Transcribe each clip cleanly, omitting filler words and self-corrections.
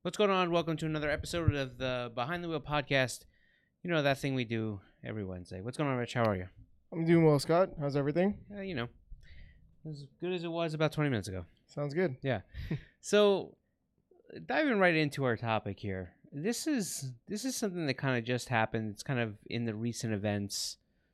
What's going on? Welcome to another episode of the Behind the Wheel podcast. You know, that thing we do every Wednesday. What's going on, Rich? How are you? I'm doing well, Scott. How's everything? As good as it was about 20 minutes ago. Sounds good. Yeah. So, diving right into our topic here. This is something that kind of just happened. It's kind of in the recent events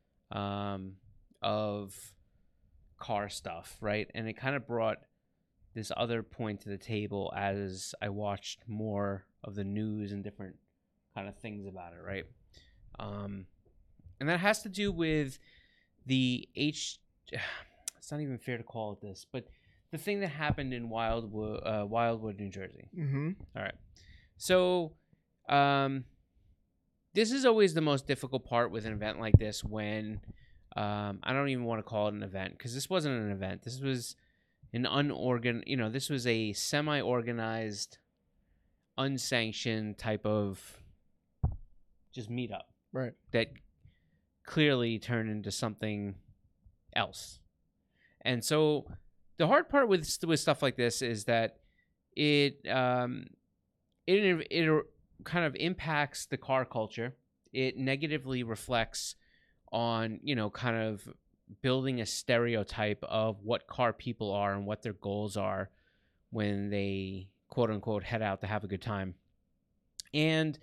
of car stuff, right? And it kind of brought this other point to the table as I watched more of the news and different kind of things about it, right? And that has to do with the it's not even fair to call it this, but the thing that happened in Wildwood, New Jersey. Mm-hmm. All right. So, this is always the most difficult part with an event like this when I don't even want to call it an event because this wasn't an event. This was this was a semi-organized, unsanctioned type of just meetup. Right. That clearly turned into something else. And so the hard part with stuff like this is that it kind of impacts the car culture. It negatively reflects on, kind of building a stereotype of what car people are and what their goals are when they quote unquote head out to have a good time. And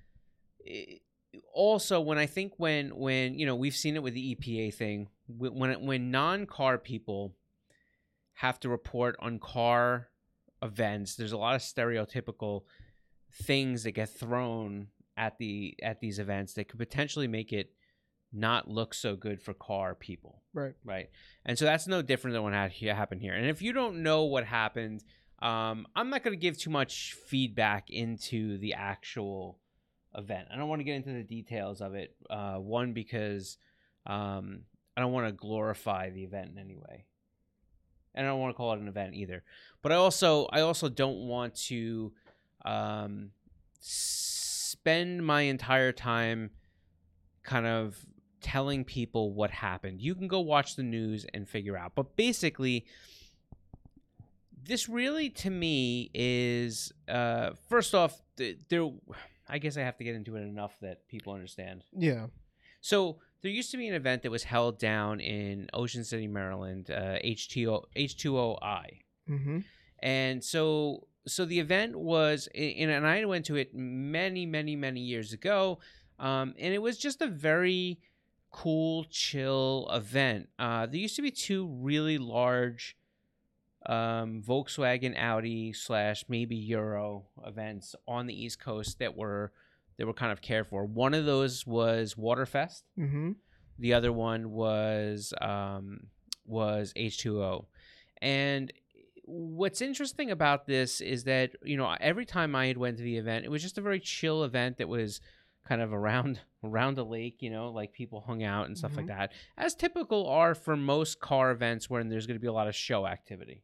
also when I think when we've seen it with the EPA thing, when non-car people have to report on car events, there's a lot of stereotypical things that get thrown at these events that could potentially make it not look so good for car people. Right. And so that's no different than what happened here. And if you don't know what happened, I'm not going to give too much feedback into the actual event. I don't want to get into the details of it. One, because I don't want to glorify the event in any way. And I don't want to call it an event either. But I also don't want to spend my entire time kind of telling people what happened. You can go watch the news and figure out. But basically, this really, to me, is first off, I guess I have to get into it enough that people understand. Yeah. So there used to be an event that was held down in Ocean City, Maryland, H2OI. Mm-hmm. And so the event was, and I went to it many, many, many years ago, and it was just a very cool, chill event. There used to be two really large Volkswagen, Audi / maybe Euro events on the East Coast that were kind of cared for. One of those was Waterfest. Mm-hmm. The other one was H2O. And what's interesting about this is that, every time I had went to the event, it was just a very chill event that was kind of around the lake, like people hung out and stuff like that, as typical are for most car events when there's going to be a lot of show activity.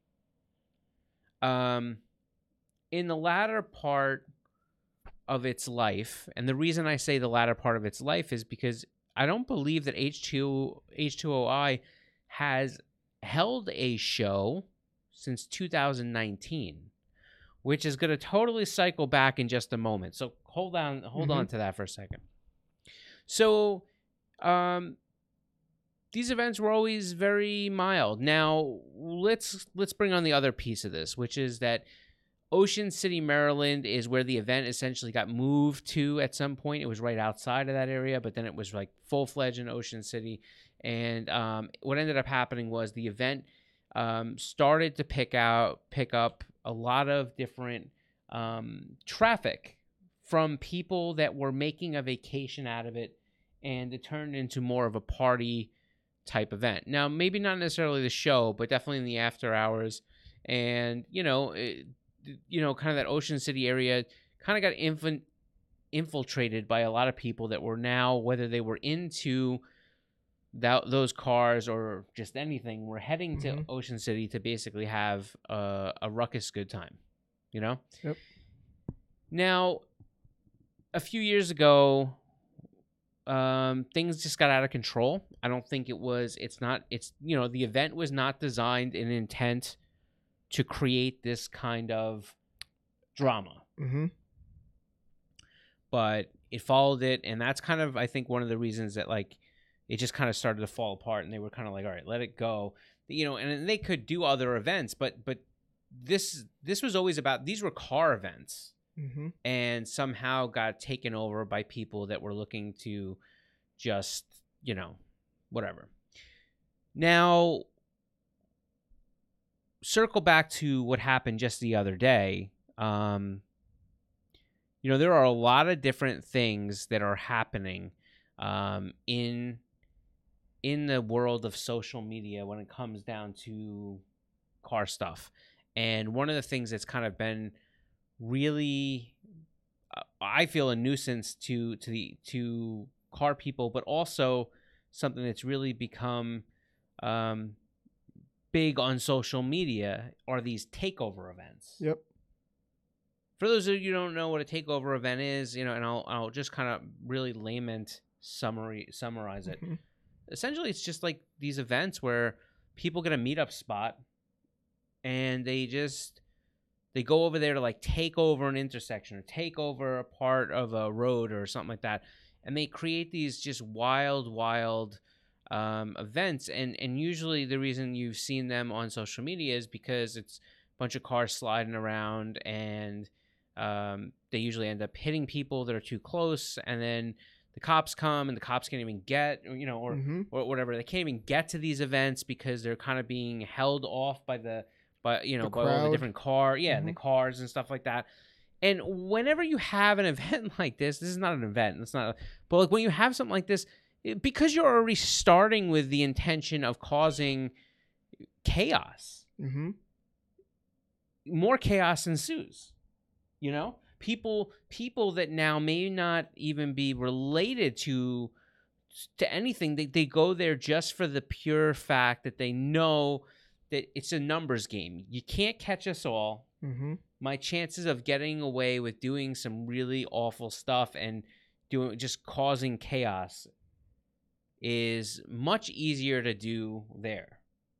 In the latter part of its life, and the reason I say the latter part of its life is because I don't believe that H2OI has held a show since 2019, which is going to totally cycle back in just a moment. So hold on to that for a second. So these events were always very mild. Now let's bring on the other piece of this, which is that Ocean City, Maryland is where the event essentially got moved to at some point. It was right outside of that area, but then it was like full-fledged in Ocean City. And what ended up happening was the event started to pick up a lot of different traffic from people that were making a vacation out of it, and it turned into more of a party type event. Now, maybe not necessarily the show, but definitely in the after hours. And, kind of that Ocean City area kind of got infiltrated by a lot of people that were now, whether they were into those cars or just anything, were heading to Ocean City to basically have a ruckus good time, Yep. Now, a few years ago, things just got out of control. I don't think the event was not designed in intent to create this kind of drama. Mm-hmm. but it followed it, and that's kind of, I think, one of the reasons that like it just kind of started to fall apart, and they were kind of like, all right, let it go, and they could do other events, but this was always about, these were car events, and somehow got taken over by people that were looking to just, whatever. Now, circle back to what happened just the other day. There are a lot of different things that are happening in the world of social media when it comes down to car stuff. And one of the things that's kind of been really, I feel, a nuisance to car people, but also something that's really become big on social media are these takeover events. Yep. For those of you who don't know what a takeover event is, and I'll just kind of really summarize it. Essentially, it's just like these events where people get a meetup spot and they go over there to like take over an intersection or take over a part of a road or something like that. And they create these just wild events. And usually the reason you've seen them on social media is because it's a bunch of cars sliding around, and they usually end up hitting people that are too close, and then the cops come, and the cops can't even get, or whatever. They can't even get to these events because they're kind of being held off by by all the different the cars and stuff like that. And whenever you have an event like this is not an event. But like when you have something like this, because you're already starting with the intention of causing chaos, more chaos ensues. People that now may not even be related to anything. They go there just for the pure fact that they know that it's a numbers game. You can't catch us all. My chances of getting away with doing some really awful stuff and just causing chaos is much easier to do there.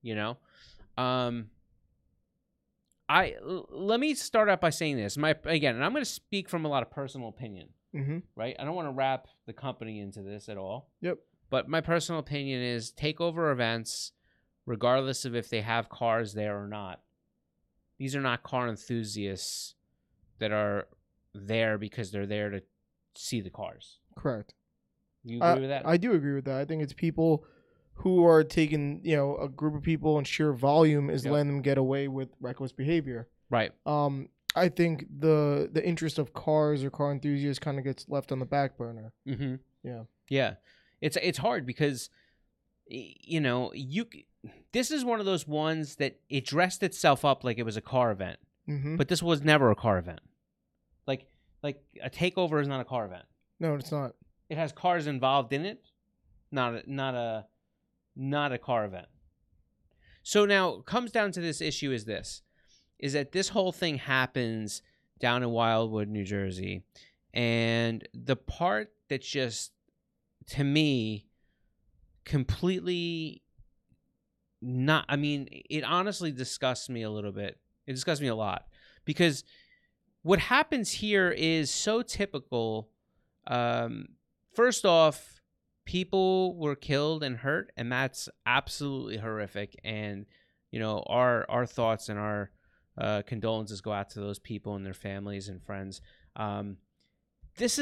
Let me start out by saying this. And I'm going to speak from a lot of personal opinion. Right? I don't want to wrap the company into this at all. Yep. But my personal opinion is takeover events, regardless of if they have cars there or not, these are not car enthusiasts that are there because they're there to see the cars. Correct. You agree with that? I do agree with that. I think it's people who are taking, a group of people in sheer volume is letting them get away with reckless behavior. Right. I think the interest of cars or car enthusiasts kind of gets left on the back burner. Yeah. Yeah. It's hard because, this is one of those ones that it dressed itself up like it was a car event, but this was never a car event. Like a takeover is not a car event. No, it's not. It has cars involved in it, not a car event. So now it comes down to this issue is that this whole thing happens down in Wildwood, New Jersey, and the part that's just, to me, completely not, it honestly disgusts me a little bit. It disgusts me a lot because what happens here is so typical. First off, people were killed and hurt, and that's absolutely horrific. And, our thoughts and our condolences go out to those people and their families and friends. This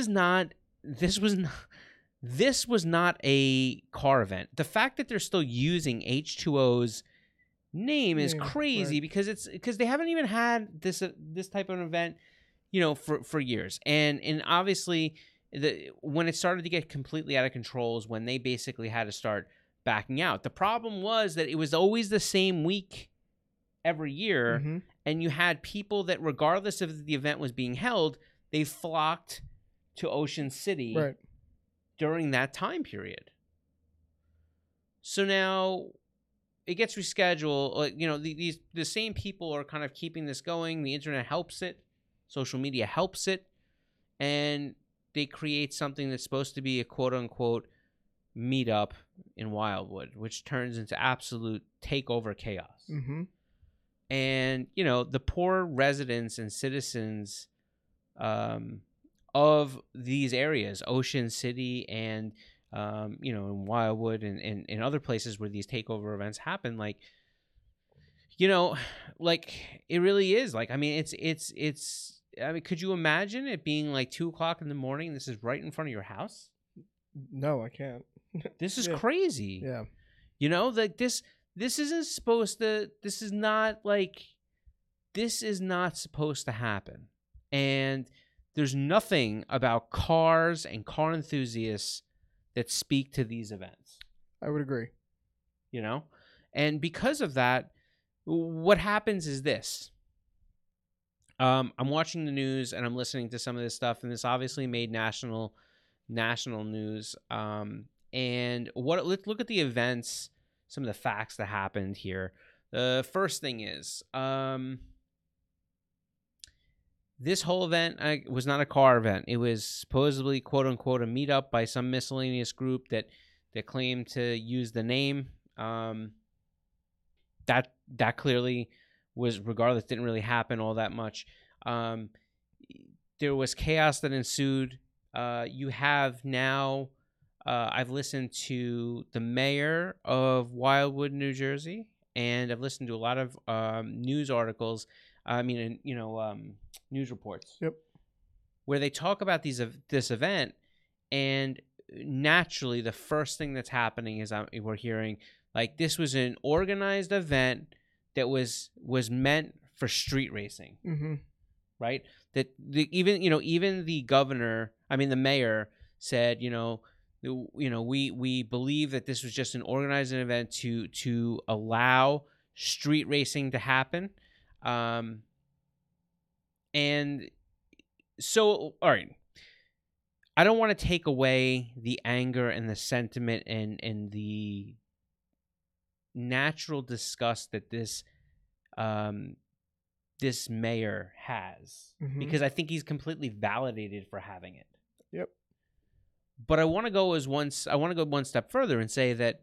was not a car event. The fact that they're still using H2O's name is crazy, right? because they haven't even had this type of event, for years. And obviously when it started to get completely out of control is when they basically had to start backing out. The problem was that it was always the same week every year, and you had people that, regardless of the event was being held, they flocked to Ocean City. Right. During that time period. So now it gets rescheduled. The same people are kind of keeping this going. The internet helps it. Social media helps it. And they create something that's supposed to be a quote-unquote meetup in Wildwood, which turns into absolute takeover chaos. And, the poor residents and citizens of these areas, Ocean City and in Wildwood and other places where these takeover events happen, like, like it really is. Like, I mean, it's. I mean, could you imagine it being like 2:00 in the morning? This is right in front of your house. No, I can't. This is Yeah. crazy. Yeah. Like this isn't supposed to. This is not supposed to happen. And there's nothing about cars and car enthusiasts that speak to these events. I would agree. And because of that, what happens is this. I'm watching the news and I'm listening to some of this stuff, and this obviously made national news. And let's look at the events, some of the facts that happened here. The first thing is, this whole event was not a car event. It was supposedly, quote unquote, a meetup by some miscellaneous group that claimed to use the name. That clearly was, regardless, didn't really happen all that much. There was chaos that ensued. You have now, I've listened to the mayor of Wildwood, New Jersey, and I've listened to a lot of news articles. News reports. Yep. Where they talk about this event, and naturally, the first thing that's happening is we're hearing like this was an organized event that was meant for street racing, right? That even the governor, the mayor said, we believe that this was just an organized event to allow street racing to happen. And so, all right, I don't want to take away the anger and the sentiment and the natural disgust that this mayor has, because I think he's completely validated for having it. Yep. But I want to go one step further and say that,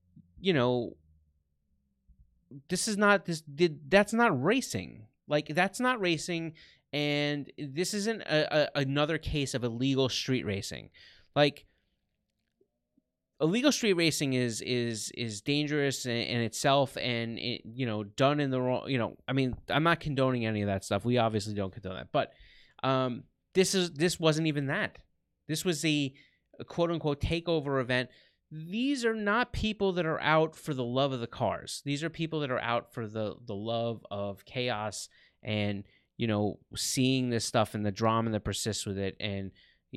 that's not racing. Like, that's not racing, and this isn't another case of illegal street racing. Like, illegal street racing is dangerous in itself, and done in the wrong. I'm not condoning any of that stuff. We obviously don't condone that. But this wasn't even that. This was a quote unquote takeover event. These are not people that are out for the love of the cars. These are people that are out for the love of chaos and seeing this stuff and the drama that persists with it, and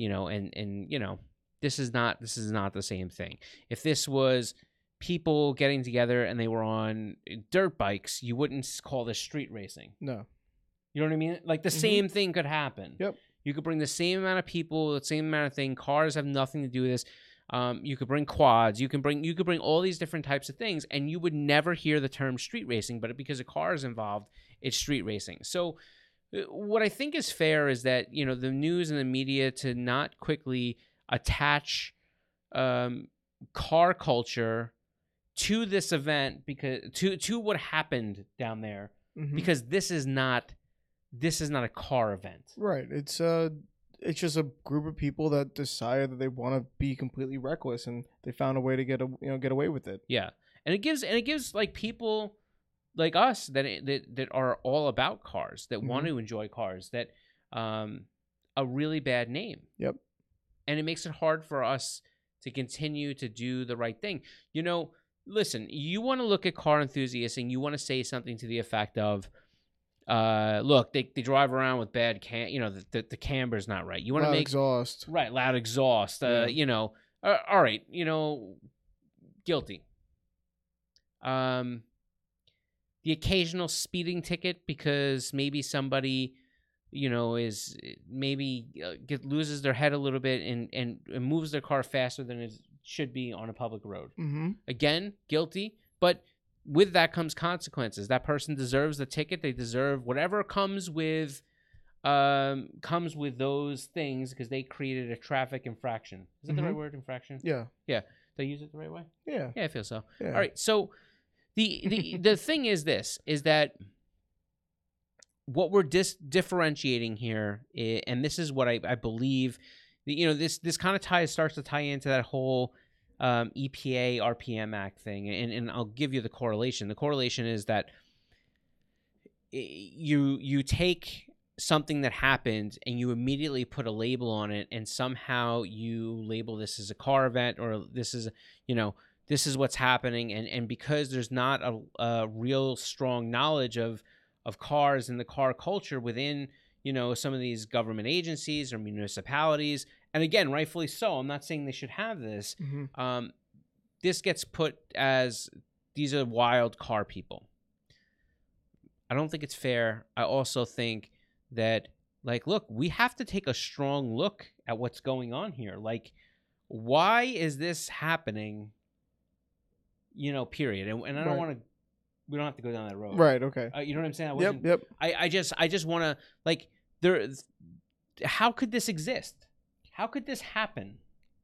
this is not the same thing. If this was people getting together and they were on dirt bikes, you wouldn't call this street racing. No. You know what I mean? Like, the same thing could happen. Yep. You could bring the same amount of people, the same amount of thing. Cars have nothing to do with this. You could bring quads. You could bring all these different types of things, and you would never hear the term street racing. But because a car is involved, it's street racing. So what I think is fair is that the news and the media to not quickly attach car culture to this event, because to what happened down there, because this is not a car event. Right. It's just a group of people that decided that they want to be completely reckless, and they found a way to get away with it. Yeah. And it gives like people like us that are all about cars, that want to enjoy cars, that a really bad name. Yep. And it makes it hard for us to continue to do the right thing. Listen, you want to look at car enthusiasts and you want to say something to the effect of, look, they drive around with bad the camber's not right. You want to make exhaust. Right, loud exhaust. All right, guilty. The occasional speeding ticket because maybe somebody is loses their head a little bit and moves their car faster than it should be on a public road. Again, guilty, but with that comes consequences. That person deserves the ticket. They deserve whatever comes with those things, because they created a traffic infraction. Is that the right word, infraction? Yeah. Did I use it the right way? Yeah. Yeah, I feel so. Yeah. All right. So the thing is this, is that what we're differentiating here, and this is what I believe, this kind of starts to tie into that whole EPA RPM Act thing, and I'll give you the correlation. The correlation is that you take something that happened and you immediately put a label on it, and somehow you label this as a car event, or this is what's happening, and because there's not a real strong knowledge of cars and the car culture within some of these government agencies or municipalities, and again, rightfully so, I'm not saying they should have this. This gets put as these are wild car people. I don't think it's fair. I also think that, like, look, we have to take a strong look at what's going on here. Like, why is this happening? Period. And I don't want to. We don't have to go down that road. Right. Okay. You know what I'm saying? Yep. I just want to, like, how could this exist? How could this happen?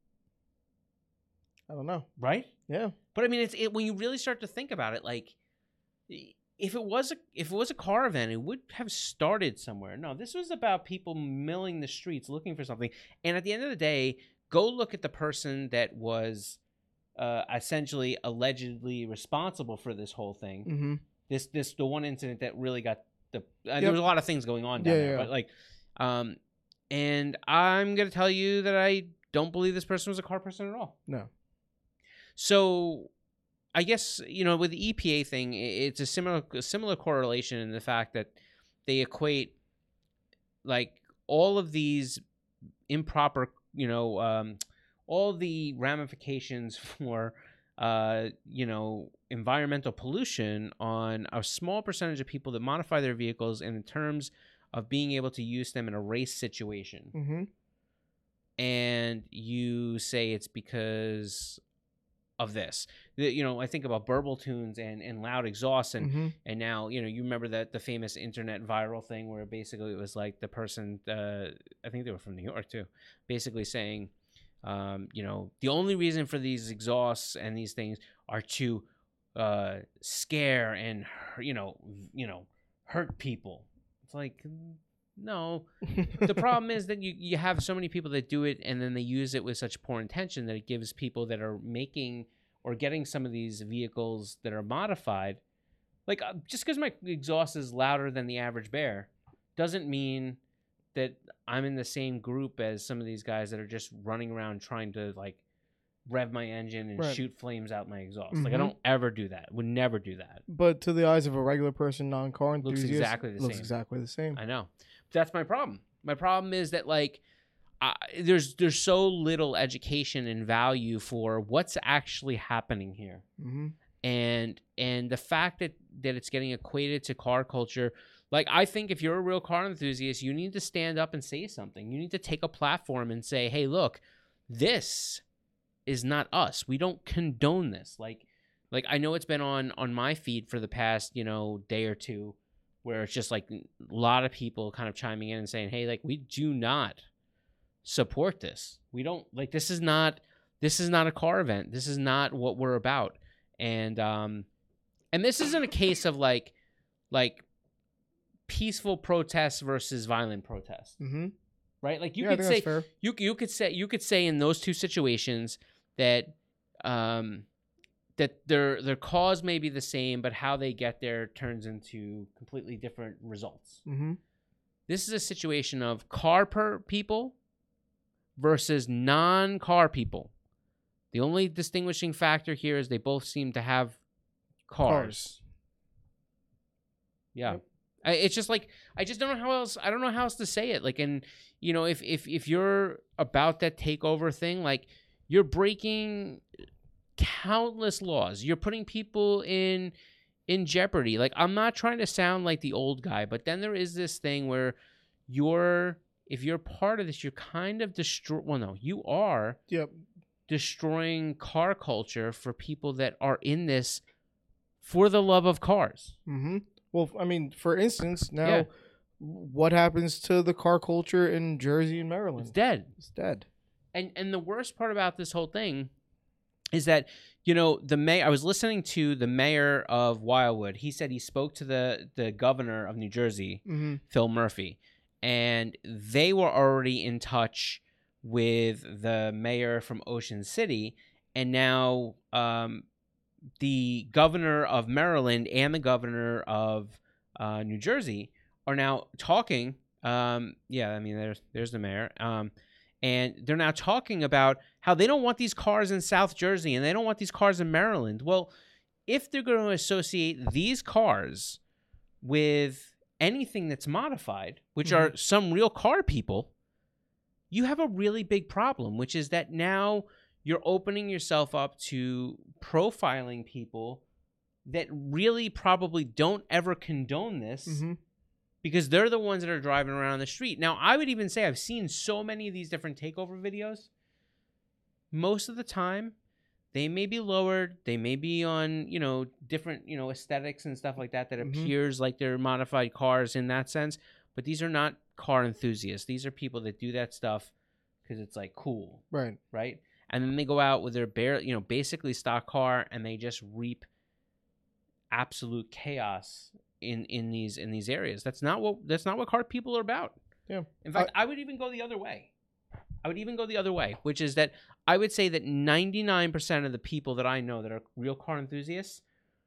I don't know. Right? Yeah. But I mean, when you really start to think about it, like, if it was a car event, it would have started somewhere. No, this was about people milling the streets looking for something. And at the end of the day, go look at the person that was essentially allegedly responsible for this whole thing. This the one incident that really got there was a lot of things going on down there, but like, and I'm gonna tell you that I don't believe this person was a car person at all. No. So I guess, with the EPA thing, it's a similar correlation in the fact that they equate, like, all of these improper, all the ramifications for, environmental pollution on a small percentage of people that modify their vehicles, and in terms of being able to use them in a race situation. And you say it's because of this. I think about burble tunes and loud exhausts, and now you remember that the famous internet viral thing where basically it was like the person, I think they were from New York too, basically saying, the only reason for these exhausts and these things are to scare and hurt people. It's like, no. The problem is that you have so many people that do it, and then they use it with such poor intention that it gives people that are making or getting some of these vehicles that are modified, like, just because my exhaust is louder than the average bear doesn't mean that I'm in the same group as some of these guys that are just running around trying to, like, rev my engine and shoot flames out my exhaust. Like, I don't ever do that. Would never do that. But to the eyes of a regular person, non-car enthusiast, looks exactly the same. I know. That's my problem. My problem is that, like, there's so little education and value for what's actually happening here. And the fact that it's getting equated to car culture, like, I think if you're a real car enthusiast, you need to stand up and say something. You need to take a platform and say, hey, look, this is not us. We don't condone this. Like I know it's been on my feed for the past, day or two, where it's just like a lot of people kind of chiming in and saying, hey, like, we do not support this. We don't, like, this is not a car event. This is not what we're about. And this isn't a case of like peaceful protests versus violent protests. Right? Like, you could say you could say in those two situations that that their cause may be the same, but how they get there turns into completely different results. This is a situation of car people versus non-car people. The only distinguishing factor here is they both seem to have cars. Yeah. It's just like, I just don't know how else. I don't know how else to say it. Like, and if you're about that takeover thing, like, you're breaking countless laws. You're putting people in jeopardy. Like, I'm not trying to sound like the old guy, but then there is this thing where if you're part of this, you're kind of you are destroying car culture for people that are in this for the love of cars. Well, I mean, for instance, now, what happens to the car culture in Jersey and Maryland? It's dead. It's dead. And the worst part about this whole thing is that, the mayor, I was listening to the mayor of Wildwood. He said he spoke to the governor of New Jersey, Mm-hmm. Phil Murphy, and they were already in touch with the mayor from Ocean City, and now the governor of Maryland and the governor of New Jersey are now talking. There's the mayor. And they're now talking about how they don't want these cars in South Jersey and they don't want these cars in Maryland. Well, if they're going to associate these cars with anything that's modified, which are some real car people, you have a really big problem, which is that now you're opening yourself up to profiling people that really probably don't ever condone this. Mm-hmm. Because they're the ones that are driving around the street. Now, I would even say I've seen so many of these different takeover videos. Most of the time, they may be lowered. They may be on, different, aesthetics and stuff like that appears like they're modified cars in that sense. But these are not car enthusiasts. These are people that do that stuff because it's like cool. Right. Right. And then they go out with their basically stock car and they just reap absolute chaos in these areas. That's not what car people are about. Yeah. In fact, I would even go the other way. Which is that I would say that 99% of the people that I know that are real car enthusiasts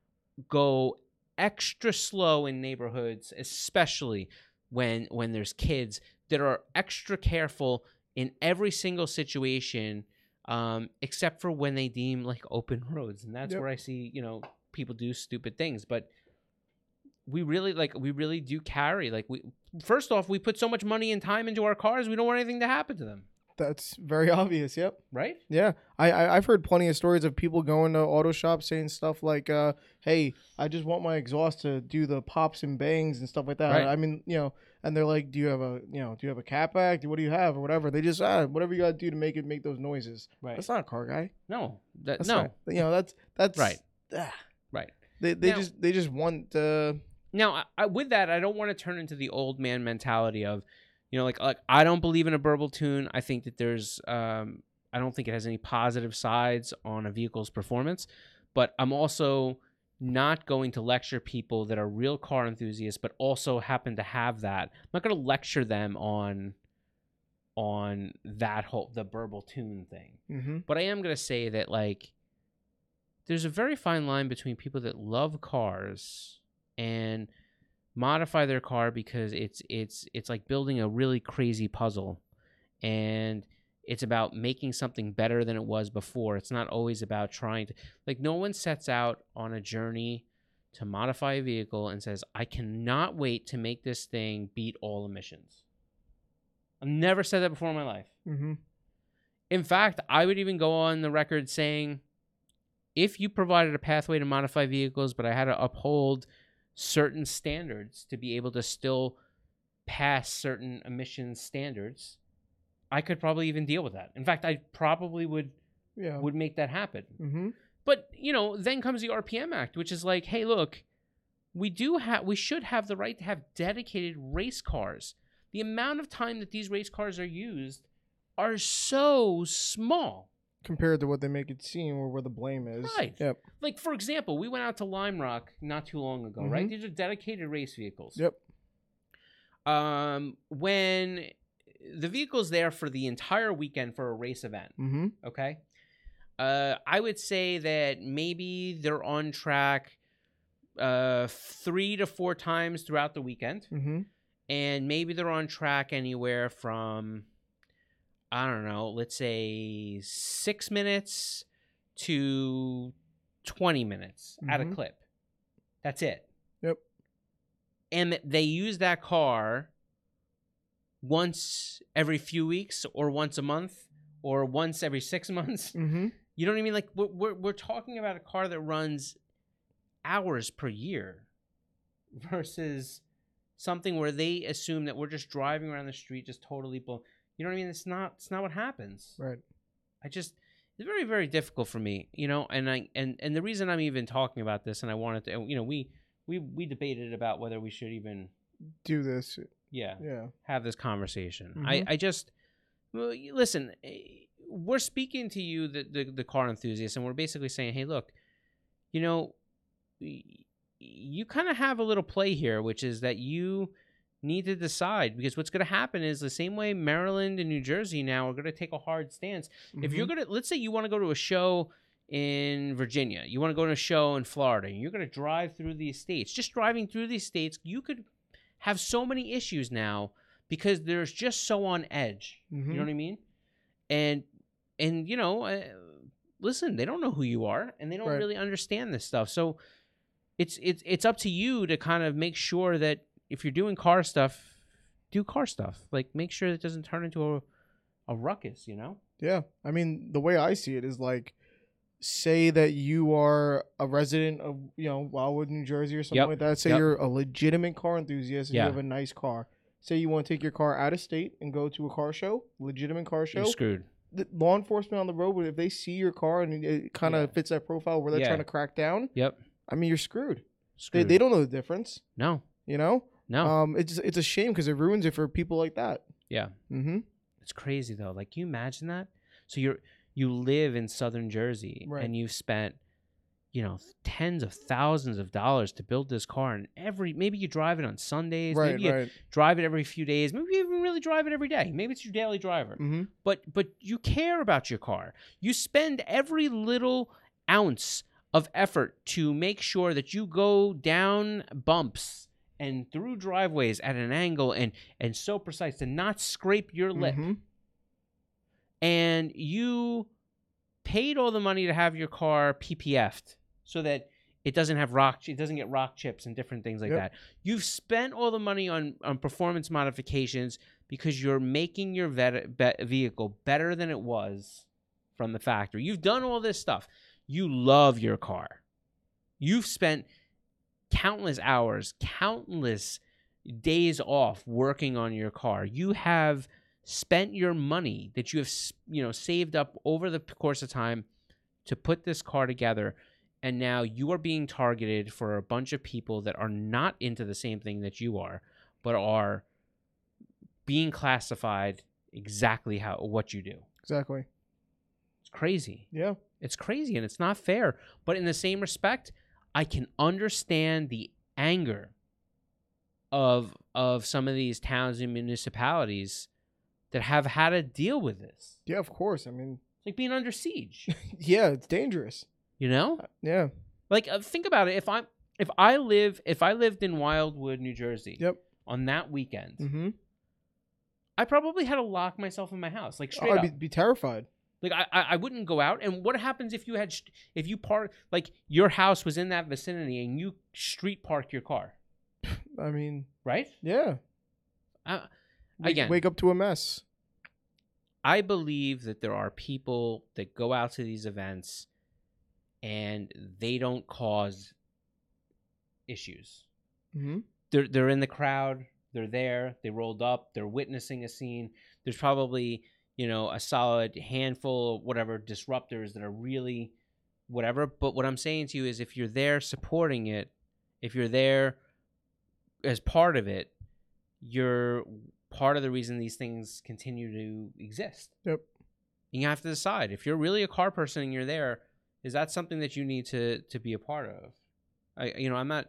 go extra slow in neighborhoods, especially when there's kids, that are extra careful in every single situation, except for when they deem like open roads. And that's where I see, people do stupid things. But we really do carry, first off, we put so much money and time into our cars, we don't want anything to happen to them. That's very obvious. Yep. Right? Yeah. I've heard plenty of stories of people going to auto shops saying stuff like, hey, I just want my exhaust to do the pops and bangs and stuff like that. Right. I mean, and they're like, do you have a catback? What do you have or whatever? They just, whatever you got to do to make those noises. Right. That's not a car guy. No. That's no. Not, that's right. Right. They just want Now, with that, I don't want to turn into the old man mentality of, I don't believe in a burble tune. I think that there's, I don't think it has any positive sides on a vehicle's performance, but I'm also not going to lecture people that are real car enthusiasts, but also happen to have that. I'm not going to lecture them on that the burble tune thing. Mm-hmm. But I am going to say that, there's a very fine line between people that love cars and modify their car because it's like building a really crazy puzzle, and it's about making something better than it was before. It's not always about trying to, no one sets out on a journey to modify a vehicle and says, I cannot wait to make this thing beat all emissions. I've never said that before in my life. Mm-hmm. In fact, I would even go on the record saying, if you provided a pathway to modify vehicles, but I had to uphold certain standards to be able to still pass certain emissions standards, I could probably even deal with that. In fact, I probably would make that happen. Mm-hmm. But, then comes the RPM Act, which is like, hey, look, we should have the right to have dedicated race cars. The amount of time that these race cars are used are so small compared to what they make it seem or where the blame is. Right. Yep. For example, we went out to Lime Rock not too long ago, right? These are dedicated race vehicles. Yep. When the vehicle's there for the entire weekend for a race event, okay? I would say that maybe they're on track 3 to 4 times throughout the weekend. And maybe they're on track anywhere from, I don't know, let's say 6 minutes to 20 minutes at a clip. That's it. Yep. And they use that car once every few weeks or once a month or once every 6 months. You know what I mean? We're talking about a car that runs hours per year versus something where they assume that we're just driving around the street just totally blown. You know what I mean? It's not what happens. Right. It's very, very difficult for me, and the reason I'm even talking about this, and I wanted to, we debated about whether we should even do this. Yeah. Have this conversation. Mm-hmm. I just, listen, we're speaking to you, the car enthusiast, and we're basically saying, hey, look, you know, you kind of have a little play here, which is that you need to decide, because what's going to happen is the same way Maryland and New Jersey now are going to take a hard stance. If you're going to, let's say you want to go to a show in Virginia, you want to go to a show in Florida, and you're going to drive through these states. Just driving through these states, you could have so many issues now because there's just so on edge. You know what I mean? And you know, listen, they don't know who you are, and they don't really understand this stuff. So it's up to you to kind of make sure that if you're doing car stuff, do car stuff. Like, make sure it doesn't turn into a ruckus, you know? Yeah. I mean, the way I see it is like, say that you are a resident of, you know, Wildwood, New Jersey or something like that. Say you're a legitimate car enthusiast and you have a nice car. Say you want to take your car out of state and go to a car show, legitimate car show. You're screwed. The law enforcement on the road, if they see your car and it kind of fits that profile where they're trying to crack down, I mean, you're screwed. They don't know the difference. No. You know? No. It's a shame because it ruins it for people like that. Yeah. It's crazy though. Like, can you imagine that? So you live in Southern Jersey and you've spent, you know, tens of thousands of dollars to build this car, and maybe you drive it on Sundays, maybe you drive it every few days, maybe you even really drive it every day. Maybe it's your daily driver. But you care about your car. You spend every little ounce of effort to make sure that you go down bumps and through driveways at an angle and so precise to not scrape your lip. And you paid all the money to have your car PPF'd so that it doesn't get rock chips and different things like that. You've spent all the money on performance modifications because you're making your vehicle better than it was from the factory. You've done all this stuff. You love your car. You've spent countless hours, countless days off working on your car. You have spent your money that you have, you know, saved up over the course of time to put this car together, and now you are being targeted for a bunch of people that are not into the same thing that you are, but are being classified exactly what you do. Exactly. It's crazy. Yeah. It's crazy, and it's not fair. But in the same respect, I can understand the anger of some of these towns and municipalities that have had to deal with this. Yeah, of course. I mean, it's like being under siege. Yeah, it's dangerous. You know? Yeah. Like, think about it. If I lived in Wildwood, New Jersey, on that weekend, I probably had to lock myself in my house, like straight up. I'd be terrified. Like, I wouldn't go out. And what happens if you park, like, your house was in that vicinity and you street park your car? I mean, right? Yeah. Again, wake up to a mess. I believe that there are people that go out to these events and they don't cause issues. They're in the crowd. They're there. They rolled up. They're witnessing a scene. There's probably, you know, a solid handful of whatever disruptors that are really whatever. But what I'm saying to you is, if you're there supporting it, if you're there as part of it, you're part of the reason these things continue to exist. Yep. And you have to decide, if you're really a car person and you're there, is that something that you need to be a part of? I'm not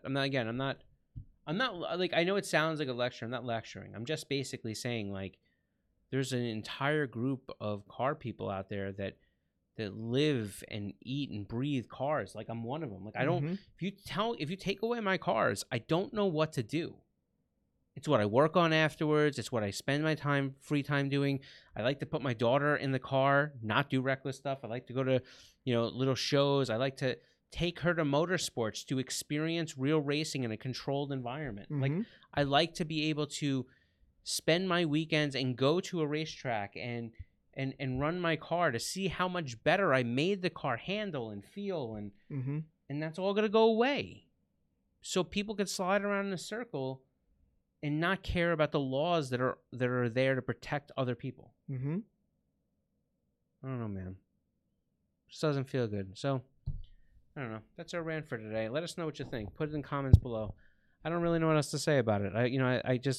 like, I know it sounds like a lecture. I'm not lecturing. I'm just basically saying, like, there's an entire group of car people out there that live and eat and breathe cars. Like, I'm one of them. Like, I don't, if you take away my cars, I don't know what to do. It's what I work on afterwards. It's what I spend my free time doing. I like to put my daughter in the car, not do reckless stuff. I like to go to, you know, little shows. I like to take her to motorsports to experience real racing in a controlled environment. Like, I like to be able to spend my weekends and go to a racetrack and run my car to see how much better I made the car handle and feel, and that's all gonna go away. So people could slide around in a circle and not care about the laws that are there to protect other people. I don't know, man. Just doesn't feel good. So, I don't know. That's our rant for today. Let us know what you think. Put it in comments below. I don't really know what else to say about it. I just,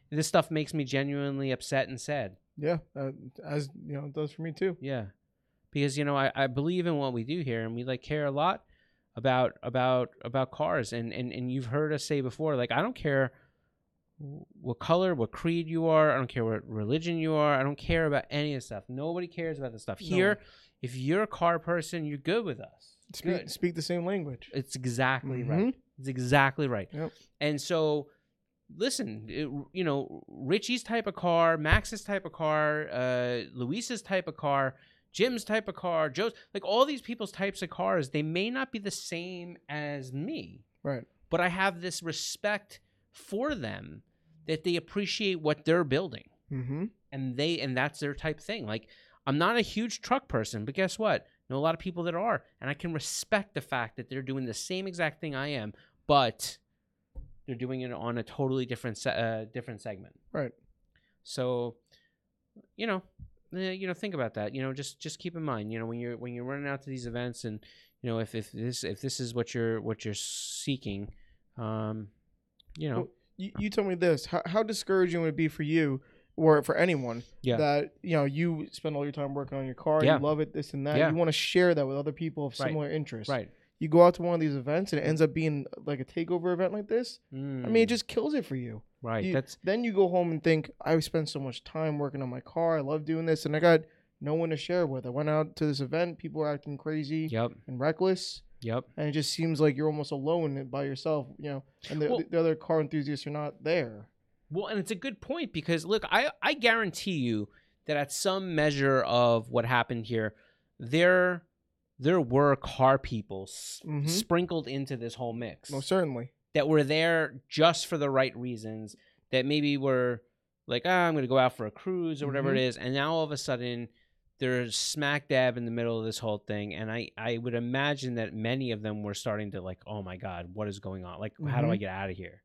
this stuff makes me genuinely upset and sad. Yeah, as you know, it does for me too. Yeah, because I believe in what we do here, and we care a lot about cars, and you've heard us say before, I don't care what color, what creed you are, I don't care what religion you are, I don't care about any of the stuff. Nobody cares about the stuff here. If you're a car person, you're good with us. Speak the same language. It's exactly right. It's exactly right. Yep. And so, listen, Richie's type of car, Max's type of car, Luis's type of car, Jim's type of car, Joe's, all these people's types of cars, they may not be the same as me. Right. But I have this respect for them that they appreciate what they're building. And that's their type thing. I'm not a huge truck person, but guess what? I know a lot of people that are, and I can respect the fact that they're doing the same exact thing I am, but they're doing it on a totally different different segment. Right. So, think about that. Just keep in mind, when you're running out to these events, and if this is what you're seeking, Well, you told me this. How discouraging would it be for you or for anyone that you spend all your time working on your car, you love it, this and that. You want to share that with other people of similar interests. Right. You go out to one of these events and it ends up being like a takeover event like this. I mean, it just kills it for you. Right. Then you go home and think, I spent so much time working on my car. I love doing this, and I got no one to share with. I went out to this event. People were acting crazy and reckless. Yep. And it just seems like you're almost alone by yourself, and the other car enthusiasts are not there. Well, and it's a good point because, look, I guarantee you that at some measure of what happened here, there were car people sprinkled into this whole mix. Most certainly. That were there just for the right reasons, that maybe were I'm going to go out for a cruise or whatever it is, and now all of a sudden they're smack dab in the middle of this whole thing, and I would imagine that many of them were starting to oh my God, what is going on? How do I get out of here?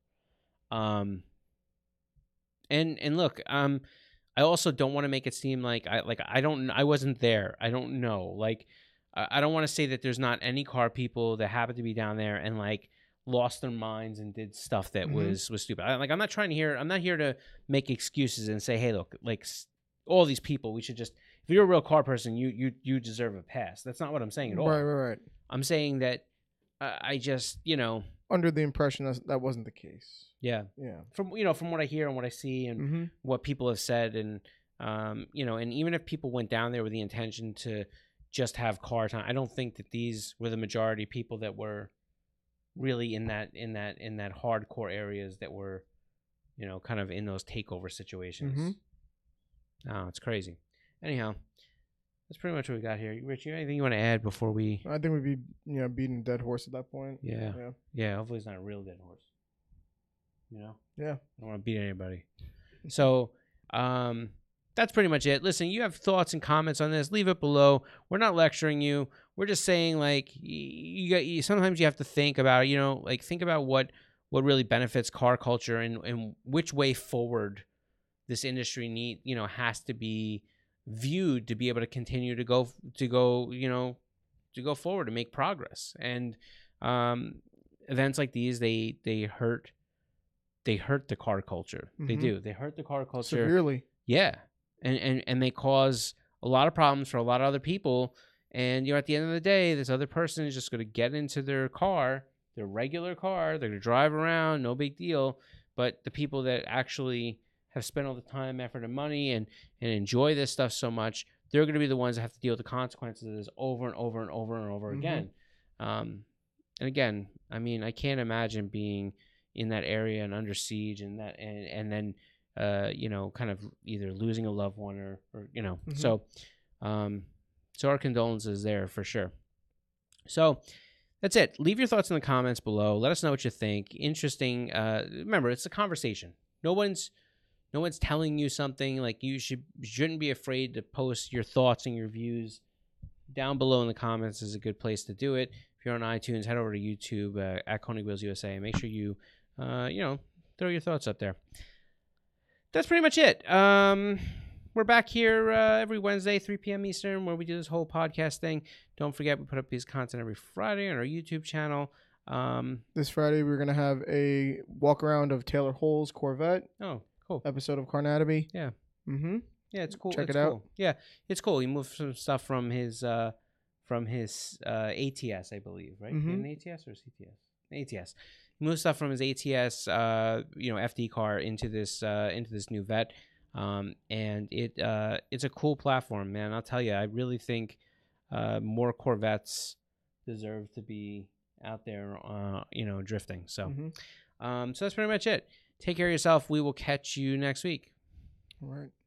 And look, I also don't want to make it seem I wasn't there. I don't know. I don't want to say that there's not any car people that happen to be down there and lost their minds and did stuff that was stupid. I'm not here to make excuses and say, hey, look, all these people, we should just, if you're a real car person, you deserve a pass. That's not what I'm saying at all. Right. I'm saying that I just, under the impression that wasn't the case. Yeah. From what I hear and what I see and what people have said, and and even if people went down there with the intention to just have car time, I don't think that these were the majority of people that were really in that hardcore areas that were, kind of in those takeover situations. Oh, it's crazy. Anyhow, that's pretty much what we got here. Rich, anything you want to add before we? I think we'd be beating a dead horse at that point. Yeah. Hopefully it's not a real dead horse. Yeah. I don't want to beat anybody. So, that's pretty much it. Listen, you have thoughts and comments on this, leave it below. We're not lecturing you. We're just saying you sometimes you have to think about, think about what really benefits car culture and which way forward this industry has to be viewed to be able to continue to go forward and make progress. And events like these, they hurt the car culture. They do. They hurt the car culture severely. Yeah. And they cause a lot of problems for a lot of other people. And at the end of the day, this other person is just going to get into their car, their regular car. They're going to drive around, no big deal. But the people that actually have spent all the time, effort, and money and enjoy this stuff so much, they're going to be the ones that have to deal with the consequences of this over and over and over and over again. And again, I mean, I can't imagine being in that area and under siege and then kind of either losing a loved one or So our condolences there for sure. So that's it. Leave your thoughts in the comments below. Let us know what you think. Interesting. Remember, it's a conversation. No one's telling you something. You shouldn't be afraid to post your thoughts and your views down below in the comments. Is a good place to do it. If you're on iTunes, head over to YouTube at Koenig Wheels USA. Make sure you throw your thoughts up there. That's pretty much it. We're back here every Wednesday, 3 p.m. Eastern, where we do this whole podcast thing. Don't forget, we put up these content every Friday on our YouTube channel. This Friday, we're going to have a walk around of Taylor Hull's Corvette. Oh, Cool. episode of Carnatomy. Yeah. Mm-hmm. Yeah, it's cool. Check it out. Yeah, it's cool. He moved some stuff from his ATS, I believe, right? Mm-hmm. An ATS or CTS? ATS. He moved stuff from his ATS, FD car into this new Vet, and it's a cool platform, man. I'll tell you, I really think more Corvettes deserve to be out there, drifting. So, so that's pretty much it. Take care of yourself. We will catch you next week. All right.